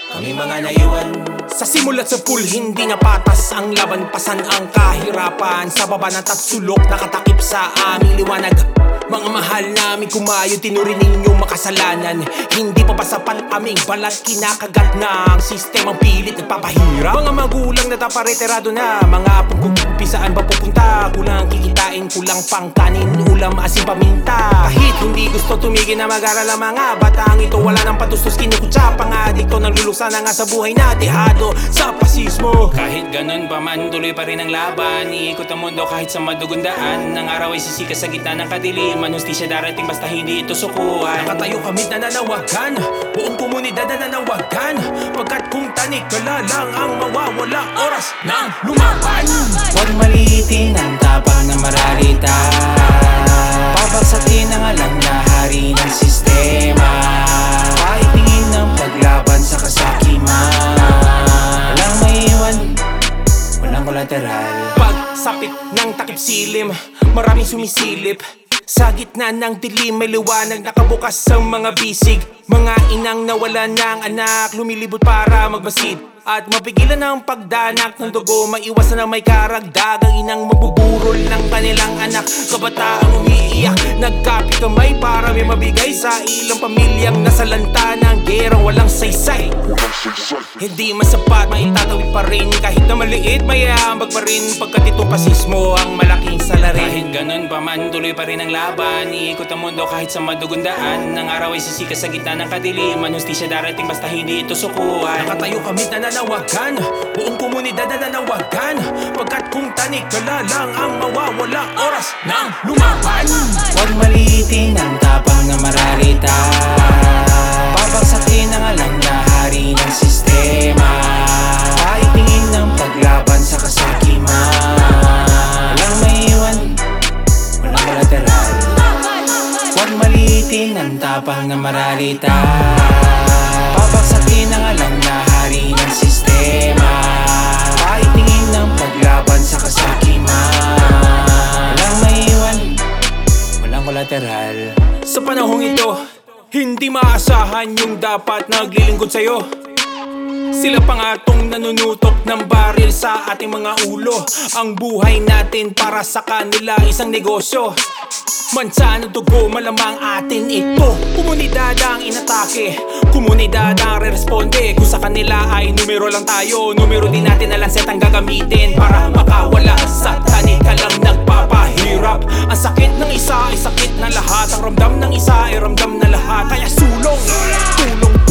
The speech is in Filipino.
kami mga naiwan. Sa simulat sa pool, hindi na patas ang laban. Pasan ang kahirapan, sa baba ng tatsulok nakatakip sa aming liwanag. Mga mahal namin kumayo, tinuri ninyong makasalanan. Hindi pa ba sapat aming balat, kinakagat na ang sistemang pilit nagpapahirap. Mga magulang na tapareterado na, mga apong kukumpi saan ba pupunta? Kulang kikitain, kulang pang kanin, ulam, asin, paminta. Kahit hindi gusto tumigil na mag-aral ang mga batang ito, wala nang patustos, kinukutsa. Pang-adikto ng luluksa na nga sa buhay na dehado sa pasismo. Kahit ganun pa man, tuloy pa rin ang laban. Iikot ang mundo kahit sa madugundaan. Ng araw ay sisikas sa gitna ng kadilim. Hustisya darating basta hindi ito sukuhan. Nakatayo kami na nanawagan, buong komunidad na nanawagan. Pagkat kung tanik kala lang ang mawawala, oras ng lumaban. Huwag maliitin ang tapang na mararita. Babagsakin ang alam na hari ng sistema. Kahit tingin ng paglaban sa kasakiman. Walang maiiwan, walang kolateral. Pagsapit ng takip silim, maraming sumisilip. Sa gitna ng dilim may liwanag, nakabukas sa mga bisig. Mga inang nawala ng anak, lumilibot para magbasid. At mapigilan ang pagdanak ng dugo, maiwasan ang may karagdagang inang mabuburol ng kanilang anak. Kabataang umiiyak, nagkapit kamay para may mabigay sa ilang pamilyang nasalanta ng gerang walang saysay. Hindi masapat, maitatawid pa rin kahit na maliit, mayambag pa rin pagkat ito pasismo ang malaking salarin. Kahit ganun pa man, tuloy pa rin ang laban. Iikot ang mundo kahit sa madugundaan. Ng araw ay sisikas sa gitna ng kadiliman. Hustisya darating basta hindi ito sukuhan. Nakatayo kami na nanawagan, buong komunidad na nanawagan. Pagkat kung tanik kala lang ang mawawala, oras ng lumaban. Huwag maliitin ang tapang na mararita. Babagsakin ang alam na hari ng sistema. Kahit tingin ng paglaban sa kasakiman. Walang maiiwan, walang kolateral. Huwag maliitin ang tapang na mararita. Babagsakin ang alam na hari ng sistema. Kahit tingin ng paglaban sa kasakiman. Walang maiiwan, walang kolateral. Sa panahong ito, hindi maasahan yung dapat naglilingkod sa'yo. Sila pa nga tong nanunutok ng baril sa ating mga ulo. Ang buhay natin para sa kanila isang negosyo. Mansa ng dugo, malamang atin ito. Komunidad ang inatake, komunidad ang re-responde. Kung sa kanila ay numero lang tayo, numero din natin na lanset ang gagamitin para makawala sa tanika lang nagpapahirap. Ang sakit ng isa ay sakit na lahat, ang ramdam ng isa ay ramdam na lahat. Kaya sulong, tulong